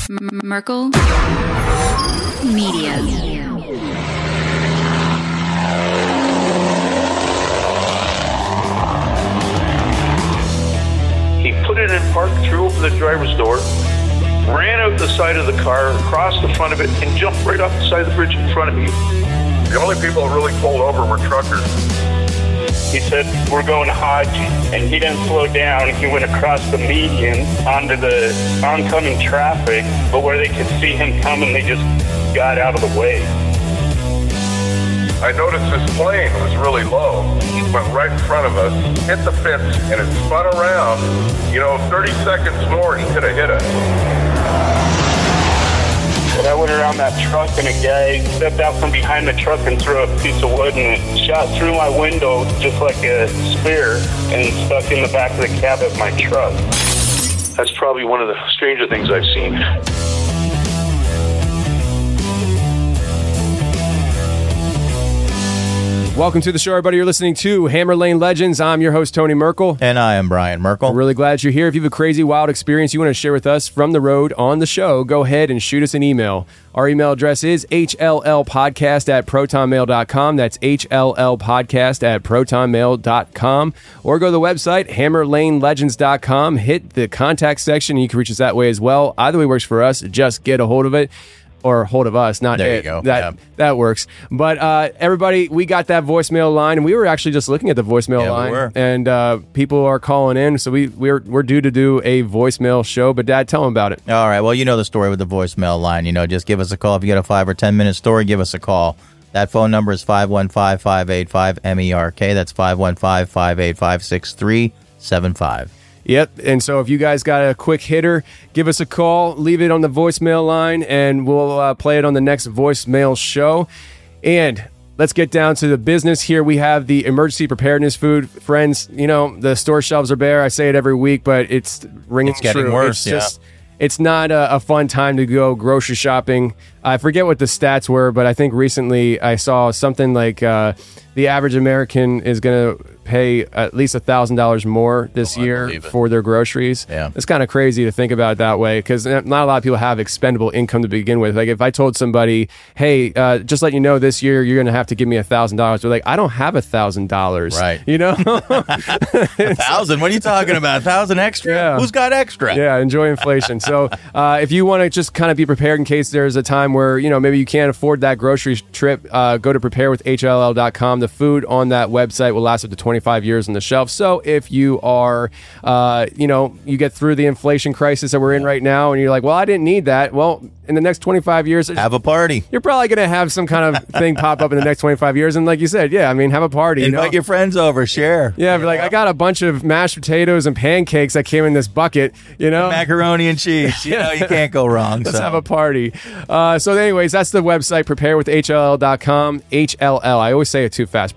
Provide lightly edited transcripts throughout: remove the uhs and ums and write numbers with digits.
Merkel Media. He put it in park, threw open the driver's door, ran out the side of the car, across the front of it, and jumped right off the side of the bridge in front of me. The only people that really pulled over were truckers. He said, we're going Hodge, and he didn't slow down. He went across the median onto the oncoming traffic, but where they could see him coming, they just got out of the way. I noticed this plane was really low. He went right in front of us, hit the fence, and it spun around. 30 seconds more, he could have hit us. But I went around that truck, and a guy stepped out from behind the truck and threw a piece of wood, and it shot through my window just like a spear and stuck in the back of the cab of my truck. That's probably one of the stranger things I've seen. Welcome to the show, everybody. You're listening to Hammer Lane Legends. I'm your host, Tony Merkel. And I am Brian Merkel. We're really glad you're here. If you have a crazy, wild experience you want to share with us from the road on the show, go ahead and shoot us an email. Our email address is hllpodcast@protonmail.com. That's hllpodcast@protonmail.com. Or go to the website, hammerlanelegends.com. Hit the contact section. You can reach us that way as well. Either way works for us. Just get a hold of it. Or hold of us, not there it. You go. That works. But everybody, we got that voicemail line, and we were actually just looking at the voicemail line, we were. And people are calling in, so we're due to do a voicemail show. But Dad, tell them about it. All right. Well, you know the story with the voicemail line. Just give us a call if you got a 5 or 10 minute story. Give us a call. That phone number is 515-585-MERK. That's 515-585-6375. Yep, and so if you guys got a quick hitter, give us a call, leave it on the voicemail line, and we'll play it on the next voicemail show. And let's get down to the business here. We have the emergency preparedness food. Friends, the store shelves are bare. I say it every week, but it's ringing true. It's getting worse, It's not a fun time to go grocery shopping. I forget what the stats were, but I think recently I saw something like the average American is going to pay at least $1,000 more this year for their groceries. Yeah. It's kind of crazy to think about it that way because not a lot of people have expendable income to begin with. Like if I told somebody, hey, just let you know this year you're going to have to give me $1,000. They're like, I don't have $1,000. Right. 1,000? What are you talking about? 1,000 extra? Yeah. Who's got extra? Yeah, enjoy inflation. So if you want to just kind of be prepared in case there's a time where, maybe you can't afford that grocery trip, go to preparewithhll.com. The food on that website will last up to 25 years on the shelf. So if you are, you get through the inflation crisis that we're in right now and you're like, well, I didn't need that. Well, in the next 25 years, have a party. You're probably going to have some kind of thing pop up in the next 25 years. And like you said, have a party. Invite your friends over, share. Yeah, like I got a bunch of mashed potatoes and pancakes that came in this bucket, Macaroni and cheese. You can't go wrong. Let's have a party. So anyways, that's the website, preparewithhll.com. HLL. I always say it too fast.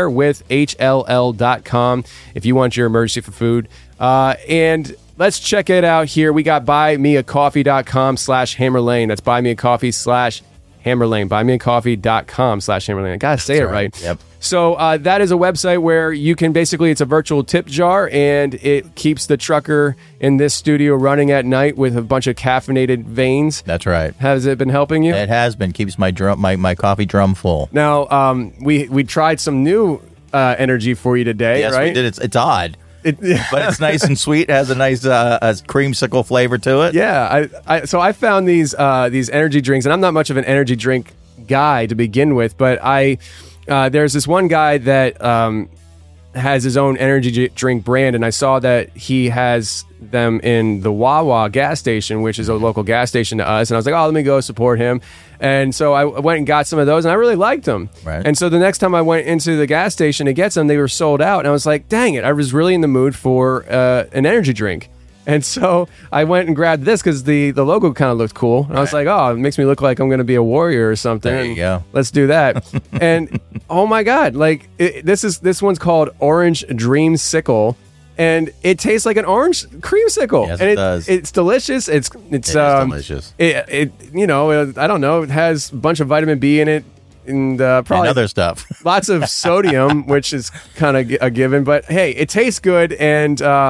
Preparewithhll.com if you want your emergency for food. And let's check it out here. We got buymeacoffee.com/hammerlane. That's buymeacoffee/hammerlane. Buymeacoffee.com/hammerlane. I gotta say it right. Yep. So that is a website where you can it's a virtual tip jar, and it keeps the trucker in this studio running at night with a bunch of caffeinated veins. That's right. Has it been helping you? It has been. Keeps my coffee drum full. Now, we tried some new energy for you today, yes, right? We did. It's odd. But it's nice and sweet. It has a nice creamsicle flavor to it. Yeah. So I found these energy drinks, and I'm not much of an energy drink guy to begin with, but there's this one guy that has his own energy drink brand, and I saw that he has them in the Wawa gas station, which is a local gas station to us, and I was like, oh, let me go support him. And so I went and got some of those, and I really liked them. Right. And so the next time I went into the gas station to get some, they were sold out, and I was like, dang it, I was really in the mood for an energy drink. And so I went and grabbed this because the logo kind of looked cool. And I was like, oh, it makes me look like I'm going to be a warrior or something. There you go. Let's do that. And oh my God, this one's called Orange Dreamsicle. And it tastes like an orange creamsicle. Yes, and it does. It's delicious. It is delicious. I don't know. It has a bunch of vitamin B in it. And probably and other stuff. Lots of sodium, which is kind of a given. But hey, it tastes good. And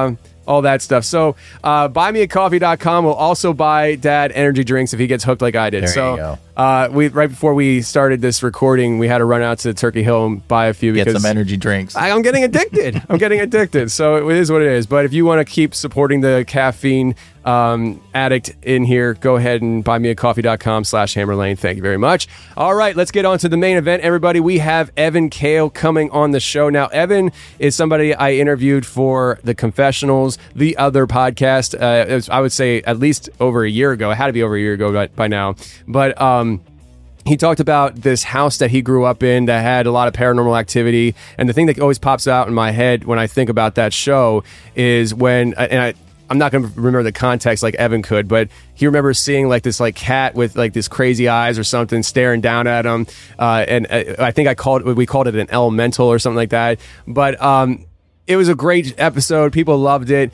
all that stuff. So buymeacoffee.com will also buy Dad energy drinks if he gets hooked like I did. There so you go. we right before we started this recording, we had to run out to Turkey Hill and buy a few Get because some energy drinks. I'm getting addicted. I'm getting addicted. So it is what it is. But if you want to keep supporting the caffeine addict in here, go ahead and buymeacoffee.com/Hammerlane. Thank you very much. All right, let's get on to the main event, everybody. We have Evan Kale coming on the show. Now, Evan is somebody I interviewed for The Confessionals, the other podcast. It was, I would say, at least over a year ago. It had to be over a year ago by now. But he talked about this house that he grew up in that had a lot of paranormal activity. And the thing that always pops out in my head when I think about that show is when, I'm not going to remember the context like Evan could, but he remembers seeing like this like cat with like this crazy eyes or something staring down at him. And I think we called it an elemental or something like that. But it was a great episode. People loved it.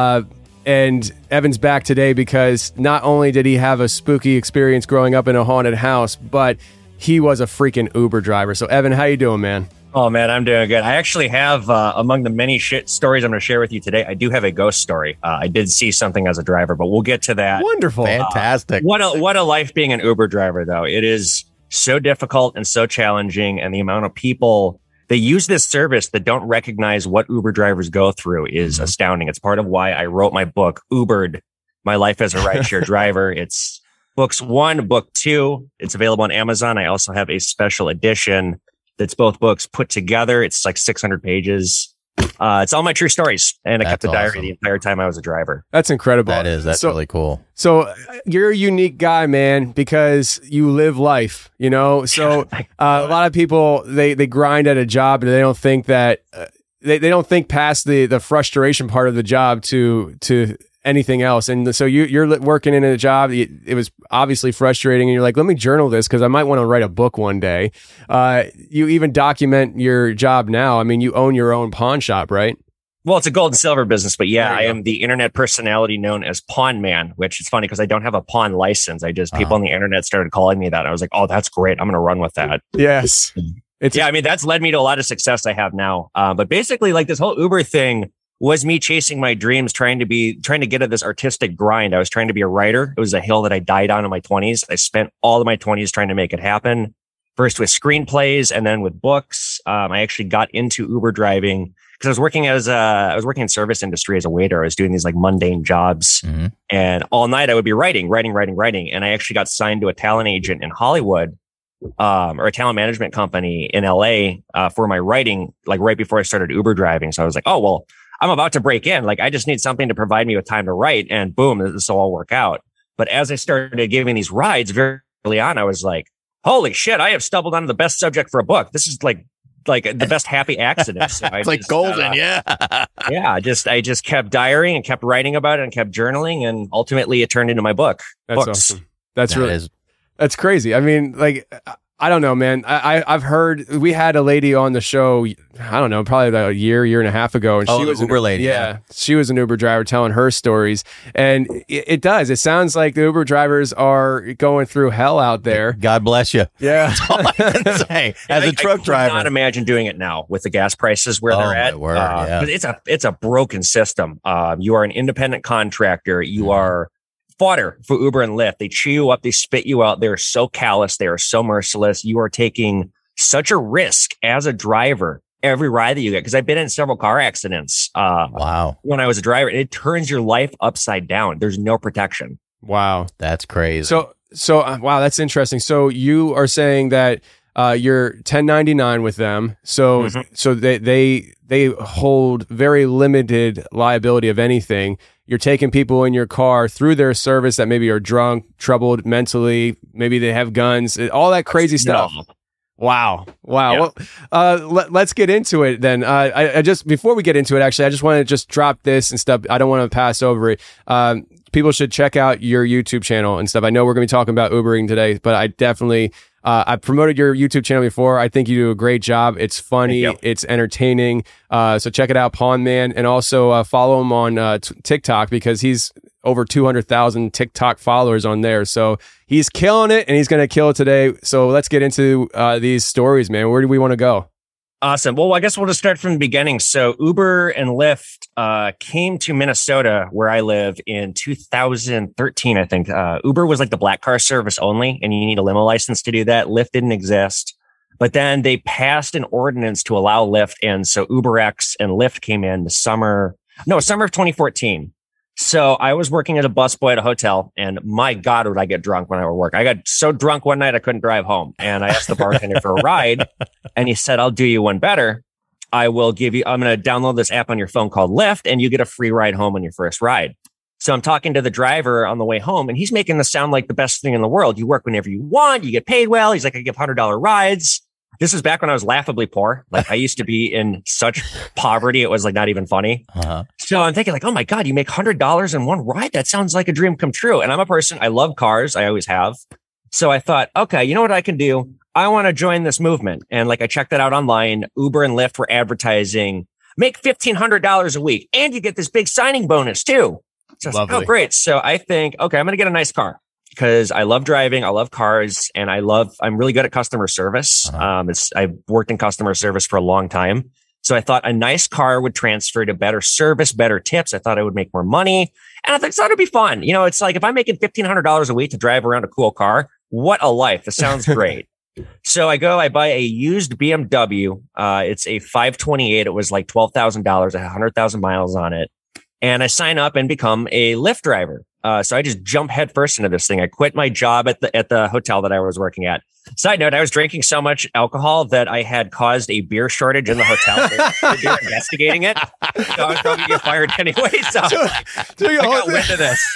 And Evan's back today because not only did he have a spooky experience growing up in a haunted house, but he was a freaking Uber driver. So Evan, how you doing, man? Oh, man, I'm doing good. I actually have, among the many shit stories I'm going to share with you today, I do have a ghost story. I did see something as a driver, but we'll get to that. Wonderful. Fantastic. What a life being an Uber driver, though. It is so difficult and so challenging, and the amount of people that use this service that don't recognize what Uber drivers go through is astounding. It's part of why I wrote my book, Ubered, My Life as a Rideshare Driver. It's books 1, book 2. It's available on Amazon. I also have a special edition that's both books put together. It's like 600 pages. It's all my true stories. And I kept a diary the entire time I was a driver. That's incredible. That's really cool. So you're a unique guy, man, because you live life, you know? So a lot of people, they grind at a job and they don't think that, they don't think past the frustration part of the job to anything else. And so you're working in a job. It was obviously frustrating. And you're like, let me journal this because I might want to write a book one day. You even document your job now. I mean, you own your own pawn shop, right? Well, it's a gold and silver business, but yeah, I am the internet personality known as Pawn Man, which is funny because I don't have a pawn license. People on the internet started calling me that. I was like, oh, that's great. I'm going to run with that. Yes. I mean, that's led me to a lot of success I have now. But basically like this whole Uber thing was me chasing my dreams, trying to get at this artistic grind. I was trying to be a writer. It was a hill that I died on in my 20s. I spent all of my 20s trying to make it happen. First with screenplays and then with books. I actually got into Uber driving because I was working in service industry as a waiter. I was doing these like mundane jobs and all night I would be writing. And I actually got signed to a talent agent in Hollywood, or a talent management company in LA, for my writing, like right before I started Uber driving. So I was like, oh, well, I'm about to break in. Like, I just need something to provide me with time to write, and boom, this will all work out. But as I started giving these rides very early on, I was like, holy shit, I have stumbled onto the best subject for a book. This is like the best happy accident. So it's like golden. Yeah. I just kept diarying and kept writing about it and kept journaling. And ultimately it turned into my book. That's books. Awesome. That's crazy. I mean, like, I don't know, man. I've heard, we had a lady on the show, I don't know, probably about a year and a half ago. And she was an Uber lady. Yeah. She was an Uber driver telling her stories. And it does. It sounds like the Uber drivers are going through hell out there. God bless you. Yeah. That's all I can say. As a truck driver. I cannot imagine doing it now with the gas prices where they're at. Word, yeah. It's a broken system. You are an independent contractor. You are fodder for Uber and Lyft. They chew you up. They spit you out. They're so callous. They are so merciless. You are taking such a risk as a driver every ride that you get. Because I've been in several car accidents. Wow. When I was a driver, it turns your life upside down. There's no protection. Wow. That's crazy. So wow, that's interesting. So you are saying that you're 1099 with them. So they hold very limited liability of anything. You're taking people in your car through their service that maybe are drunk, troubled mentally, maybe they have guns, all that crazy stuff. No. Wow. Yeah. Well, let's get into it then. I just, before we get into it, actually, I just want to just drop this and stuff. I don't want to pass over it. People should check out your YouTube channel and stuff. I know we're going to be talking about Ubering today, but I definitely, I've promoted your YouTube channel before. I think you do a great job. It's funny. It's entertaining. So check it out, Pawn Man. And also follow him on TikTok because he's over 200,000 TikTok followers on there. So he's killing it and he's going to kill it today. So let's get into these stories, man. Where do we want to go? Awesome. Well, I guess we'll just start from the beginning. So Uber and Lyft came to Minnesota, where I live, in 2013, I think. Uber was like the black car service only, and you need a limo license to do that. Lyft didn't exist. But then they passed an ordinance to allow Lyft. And so UberX and Lyft came in summer of 2014. So I was working as a busboy at a hotel, and my God, would I get drunk when I would work. I got so drunk one night I couldn't drive home. And I asked the bartender for a ride, and he said, I'll do you one better. I'm going to download this app on your phone called Lyft, and you get a free ride home on your first ride. So I'm talking to the driver on the way home, and he's making this sound like the best thing in the world. You work whenever you want. You get paid well. He's like, I give $100 rides. This was back when I was laughably poor. Like I used to be in such poverty. It was like not even funny. Uh-huh. So I'm thinking like, oh my God, you make $100 in one ride. That sounds like a dream come true. And I'm a person, I love cars. I always have. So I thought, okay, you know what I can do? I want to join this movement. And like I checked that out online. Uber and Lyft were advertising, make $1,500 a week. And you get this big signing bonus too. So I was like, oh, great. So I think, okay, I'm going to get a nice car. Because I love driving, I love cars, and I'm really good at customer service. Uh-huh. I've worked in customer service for a long time. So I thought a nice car would transfer to better service, better tips. I thought I would make more money. And I thought it'd be fun. You know, it's like if I'm making $1,500 a week to drive around a cool car, what a life. This sounds great. So I buy a used BMW. It's a 528. It was like $12,000. I had 100,000 miles on it. And I sign up and become a Lyft driver. So I just jump headfirst into this thing. I quit my job at the hotel that I was working at. Side note, I was drinking so much alcohol that I had caused a beer shortage in the hotel. They were investigating it. So I was probably get fired anyway. So I got wind of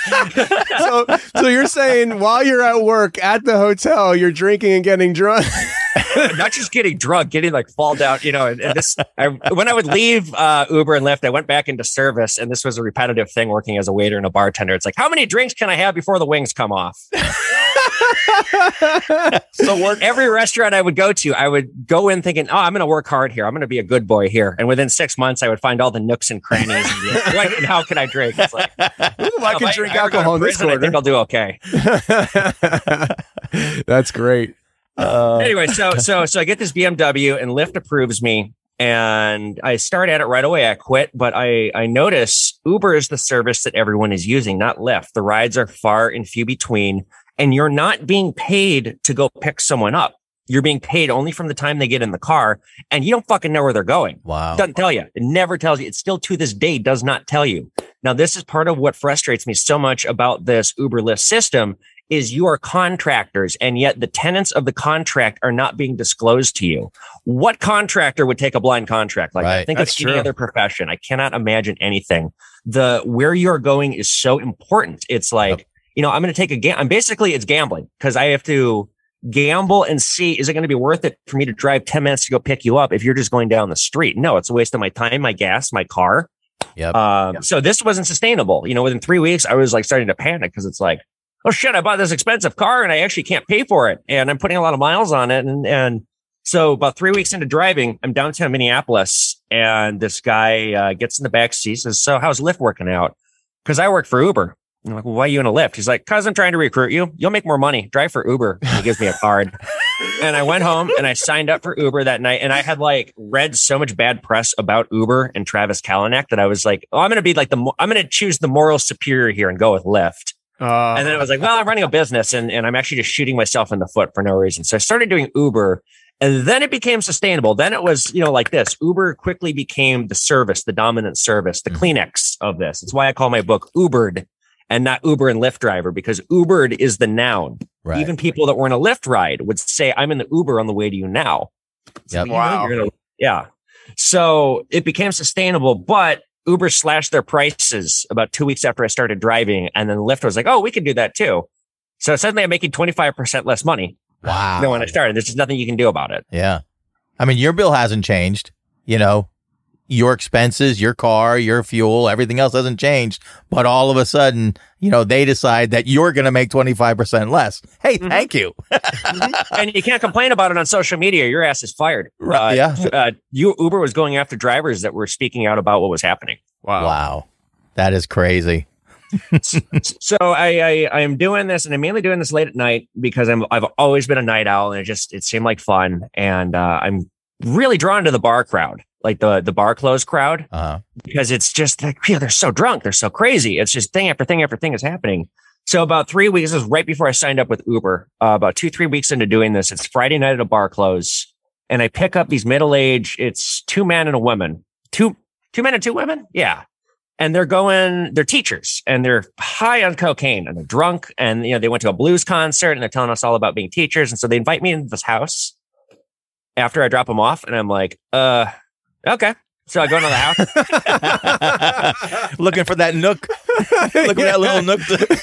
this. So you're saying while you're at work at the hotel, you're drinking and getting drunk? Not just getting drunk, getting like fall down, you know, when I would leave Uber and Lyft, I went back into service, and this was a repetitive thing working as a waiter and a bartender. It's like, how many drinks can I have before the wings come off? So every restaurant I would go to, I would go in thinking, oh, I'm going to work hard here. I'm going to be a good boy here. And within 6 months, I would find all the nooks and crannies. And how can I drink? It's like, I can drink alcohol in this corner. I think I'll do okay. That's great. Anyway, so I get this BMW, and Lyft approves me, and I start at it right away. I quit, but I notice Uber is the service that everyone is using, not Lyft. The rides are far and few between, and you're not being paid to go pick someone up. You're being paid only from the time they get in the car, and you don't fucking know where they're going. Wow. It doesn't tell you. It never tells you. It still to this day does not tell you. Now, this is part of what frustrates me so much about this Uber Lyft system is you are contractors, and yet the tenets of the contract are not being disclosed to you. What contractor would take a blind contract like that? I think it's any other profession. I cannot imagine anything. Where you're going is so important. It's like, you know, I'm going to take it's gambling, because I have to gamble and see, is it going to be worth it for me to drive 10 minutes to go pick you up if you're just going down the street? No, it's a waste of my time, my gas, my car. So this wasn't sustainable. You know, within 3 weeks, I was like starting to panic, because it's like, oh shit, I bought this expensive car and I actually can't pay for it. And I'm putting a lot of miles on it. And so about 3 weeks into driving, I'm downtown Minneapolis, and this guy gets in the back seat, says, so how's Lyft working out? Because I work for Uber. I'm like, well, why are you in a Lyft? He's like, because I'm trying to recruit you. You'll make more money. Drive for Uber. And he gives me a card. And I went home and I signed up for Uber that night. And I had like read so much bad press about Uber and Travis Kalanick that I was like, oh, I'm going to be like I'm going to choose the moral superior here and go with Lyft. And then it was like, well, I'm running a business, and I'm actually just shooting myself in the foot for no reason. So I started doing Uber, and then it became sustainable. Then it was, you know, like this. Uber quickly became the service, the dominant service, the Kleenex of this. It's why I call my book Ubered and not Uber and Lyft driver, because Ubered is the noun. Right. Even people that were in a Lyft ride would say, I'm in the Uber on the way to you now. Yep. Wow. Yeah. So it became sustainable, but Uber slashed their prices about 2 weeks after I started driving. And then Lyft was like, oh, we can do that too. So suddenly I'm making 25% less money. Wow. Than when I started. There's just nothing you can do about it. Yeah. I mean, your bill hasn't changed. You know, your expenses, your car, your fuel, everything else hasn't changed. But all of a sudden, you know, they decide that you're going to make 25% less. Hey, thank you. And you can't complain about it on social media. Your ass is fired. Uber was going after drivers that were speaking out about what was happening. Wow. That is crazy. So I am doing this, and I'm mainly doing this late at night because I've always been a night owl, and it seemed like fun. And I'm really drawn to the bar crowd, like the bar closed crowd, because it's just like, they're so drunk. They're so crazy. It's just thing after thing after thing is happening. So about 3 weeks, this was right before I signed up with Uber, about 2-3 weeks into doing this, it's Friday night at a bar close. And I pick up these middle-aged, it's 2 men and a woman, two men and 2 women. Yeah. And they're teachers and they're high on cocaine and they're drunk. And, they went to a blues concert and they're telling us all about being teachers. And so they invite me into this house after I drop them off. And I'm like, okay. So I go into the house. Looking for that nook. Looking for that little nook.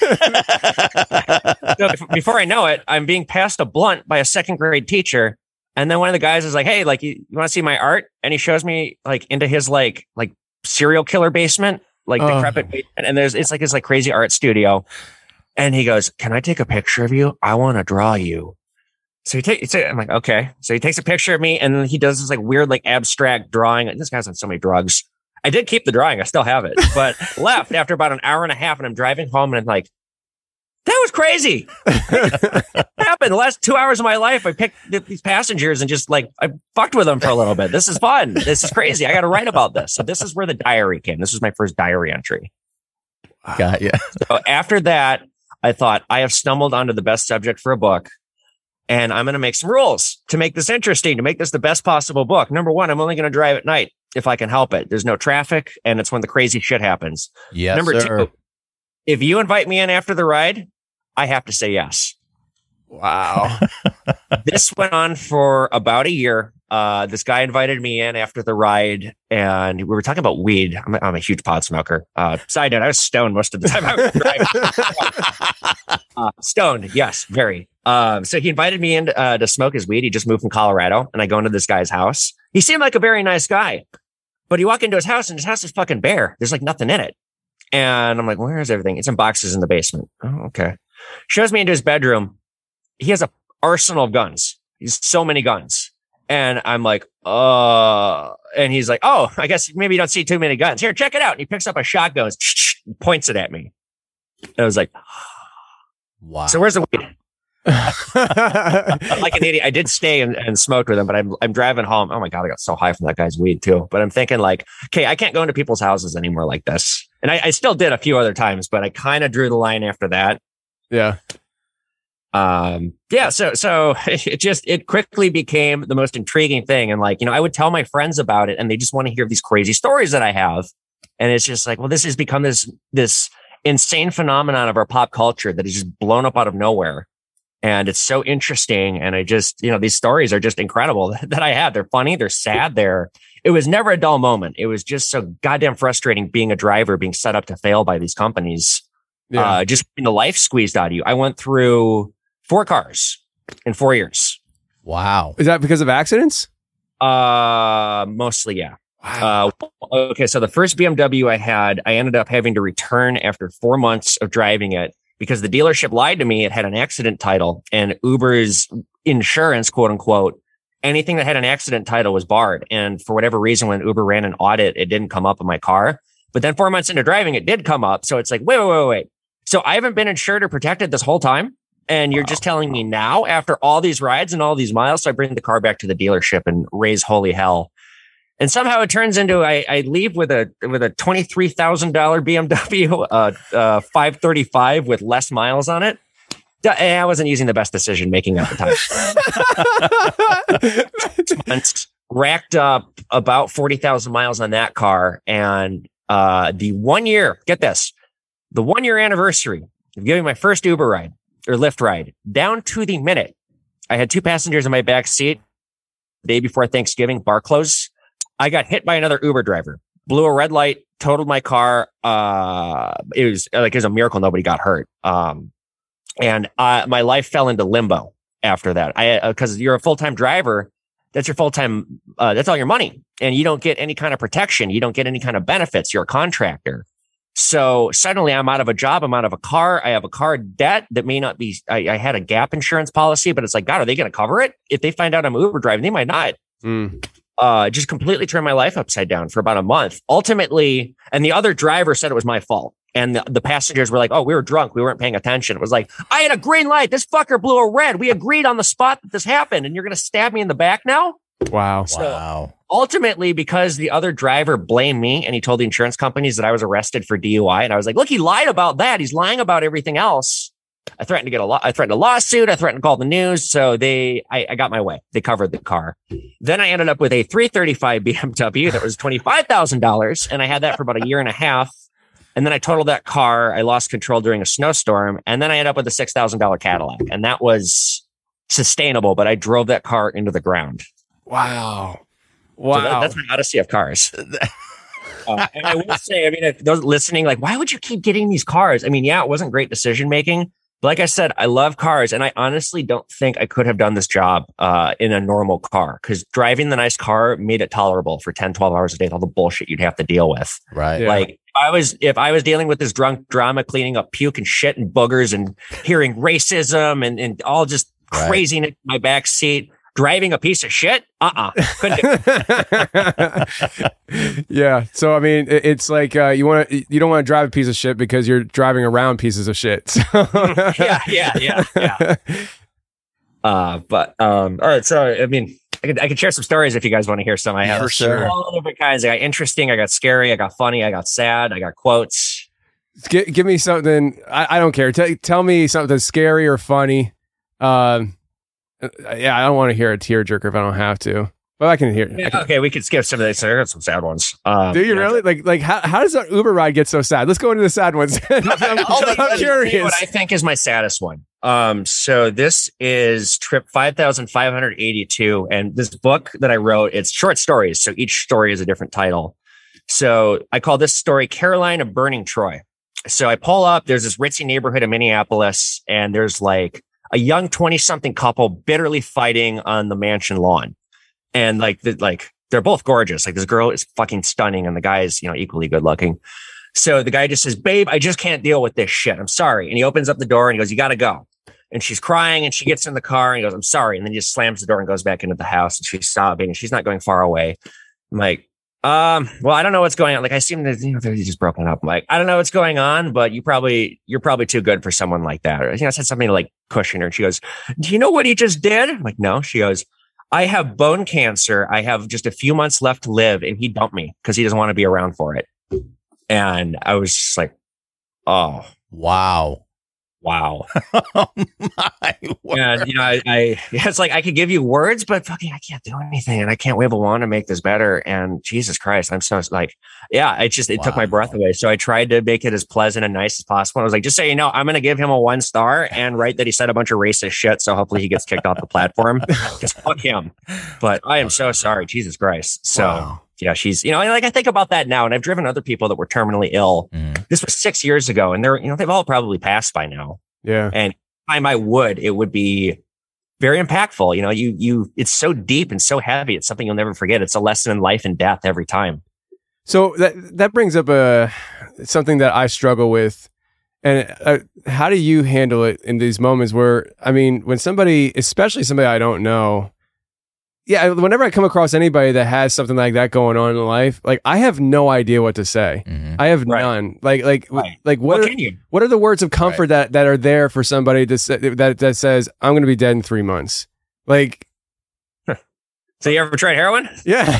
So before I know it, I'm being passed a blunt by a 2nd grade teacher. And then one of the guys is like, hey, like, you want to see my art? And he shows me like into his like serial killer basement, like decrepit basement. And it's like this like crazy art studio. And he goes, can I take a picture of you? I want to draw you. So I'm like, okay. So he takes a picture of me and he does this like weird, like abstract drawing. This guy's on so many drugs. I did keep the drawing. I still have it, but left after about an hour and a half. And I'm driving home and I'm like, that was crazy. What happened? The last 2 hours of my life, I picked these passengers and just like, I fucked with them for a little bit. This is fun. This is crazy. I got to write about this. So this is where the diary came. This was my first diary entry. Got you. So after that, I thought I have stumbled onto the best subject for a book. And I'm going to make some rules to make this interesting, to make this the best possible book. Number 1, I'm only going to drive at night if I can help it. There's no traffic and it's when the crazy shit happens. Yes, Number sir. 2, if you invite me in after the ride, I have to say yes. Wow. This went on for about a year. This guy invited me in after the ride and we were talking about weed. I'm a huge pot smoker. Side note, I was stoned most of the time I was driving. Stoned. Yes, very. So he invited me in to smoke his weed. He just moved from Colorado and I go into this guy's house. He seemed like a very nice guy, but you walk into his house and his house is fucking bare. There's like nothing in it. And I'm like, where is everything? It's in boxes in the basement. Oh, okay. Shows me into his bedroom. He has an arsenal of guns. He's so many guns. And I'm like, and he's like, oh, I guess maybe you don't see too many guns. Here, check it out. And he picks up a shotgun, points it at me. And I was like, wow. So where's the weed? Like an idiot. I did stay and smoked with him, but I'm driving home. Oh my God, I got so high from that guy's weed too. But I'm thinking like, okay, I can't go into people's houses anymore like this. And I still did a few other times, but I kind of drew the line after that. Yeah. So it quickly became the most intriguing thing. And like, I would tell my friends about it and they just want to hear these crazy stories that I have. And it's just like, well, this has become this insane phenomenon of our pop culture that is just blown up out of nowhere. And it's so interesting. And I just, these stories are just incredible that I had. They're funny. They're sad. It was never a dull moment. It was just so goddamn frustrating being a driver, being set up to fail by these companies. Yeah. Just getting the life squeezed out of you. I went through 4 cars in 4 years. Wow. Is that because of accidents? Mostly, yeah. Wow. Okay. So the first BMW I had, I ended up having to return after 4 months of driving it because the dealership lied to me. It had an accident title and Uber's insurance, quote unquote, anything that had an accident title was barred. And for whatever reason, when Uber ran an audit, it didn't come up in my car. But then 4 months into driving, it did come up. So it's like, wait. So I haven't been insured or protected this whole time. And you're just telling me now after all these rides and all these miles. So I bring the car back to the dealership and raise holy hell. And somehow it turns into I leave with a $23,000 BMW, 535 with less miles on it. I wasn't using the best decision making at the time. 6 months, racked up about 40,000 miles on that car. And the 1 year, get this, the 1 year anniversary of giving my first Uber ride or Lyft ride down to the minute. I had 2 passengers in my back seat the day before Thanksgiving, bar close. I got hit by another Uber driver, blew a red light, totaled my car. It was a miracle nobody got hurt. And my life fell into limbo after that. Because you're a full-time driver, that's your full-time, that's all your money. And you don't get any kind of protection. You don't get any kind of benefits. You're a contractor. So suddenly I'm out of a job. I'm out of a car. I have a car debt that may not be, I had a gap insurance policy, but it's like, God, are they going to cover it? If they find out I'm Uber driving, they might not. Just completely turned my life upside down for about a month. Ultimately, and the other driver said it was my fault. And the passengers were like, oh, we were drunk. We weren't paying attention. It was like, I had a green light. This fucker blew a red. We agreed on the spot that this happened. And you're going to stab me in the back now? Wow. Wow. Ultimately, because the other driver blamed me and he told the insurance companies that I was arrested for DUI. And I was like, look, he lied about that. He's lying about everything else. I threatened to I threatened a lawsuit. I threatened to call the news. So I got my way. They covered the car. Then I ended up with a 335 BMW that was $25,000. And I had that for about a year and a half. And then I totaled that car. I lost control during a snowstorm. And then I ended up with a $6,000 Cadillac. And that was sustainable, but I drove that car into the ground. Wow. So that's my odyssey of cars. And I will say, I mean, if those listening, like, why would you keep getting these cars? I mean, yeah, it wasn't great decision making. But like I said, I love cars. And I honestly don't think I could have done this job in a normal car, because driving the nice car made it tolerable for 10, 12 hours a day, all the bullshit you'd have to deal with. Right. Yeah. Like if I was dealing with this drunk drama, cleaning up puke and shit and boogers and hearing racism and all just craziness in my back seat, driving a piece of shit, couldn't do it. Yeah. So I mean, it's like you don't want to drive a piece of shit because you're driving around pieces of shit. So. Yeah. But all right. So I mean, I could share some stories if you guys want to hear some. I have For sure. all different kinds. I got interesting. I got scary. I got funny. I got sad. I got quotes. Give me something. I don't care. Tell me something scary or funny. Yeah, I don't want to hear a tearjerker if I don't have to. But I can hear. Yeah, okay, we could skip some of these. I got some sad ones. Do you really? Like how does that Uber ride get so sad? Let's go into the sad ones. I'm curious. What I think is my saddest one. So this is trip 5,582, and this book that I wrote, it's short stories. So each story is a different title. So I call this story Caroline of Burning Troy. So I pull up, there's this ritzy neighborhood in Minneapolis, and there's like a young 20-something couple bitterly fighting on the mansion lawn. And they're both gorgeous. Like, this girl is fucking stunning and the guy is, equally good looking. So the guy just says, babe, I just can't deal with this shit. I'm sorry. And he opens up the door and he goes, you got to go. And she's crying and she gets in the car and he goes, I'm sorry. And then he just slams the door and goes back into the house and she's sobbing and she's not going far away. I'm like, well, I don't know what's going on. Like, I seem to, they're just broken up. I'm like, I don't know what's going on, but you're probably too good for someone like that. Or, I said something to like cushion her and she goes, do you know what he just did? I'm like, no. She goes, I have bone cancer. I have just a few months left to live. And he dumped me because he doesn't want to be around for it. And I was just like, oh, wow. Oh My word. And, it's like, I could give you words, but fucking, I can't do anything. And I can't wave a wand to make this better. And Jesus Christ, I'm so like, yeah, it took my breath away. So I tried to make it as pleasant and nice as possible. I was like, just so you know, I'm going to give him a 1 star and write that he said a bunch of racist shit. So hopefully he gets kicked off the platform. Just fuck him. But I am so sorry. Jesus Christ. So yeah, she's, I think about that now, and I've driven other people that were terminally ill. This was 6 years ago, and they've all probably passed by now. Yeah. And time it would be very impactful. It's so deep and so heavy. It's something you'll never forget. It's a lesson in life and death every time. So that brings up something that I struggle with. And how do you handle it in these moments where, when somebody, especially somebody I don't know, whenever I come across anybody that has something like that going on in life, like, I have no idea what to say. I have none. Like what are the words of comfort that are there for somebody that says, I'm going to be dead in 3 months? Like, so you ever tried heroin? Yeah.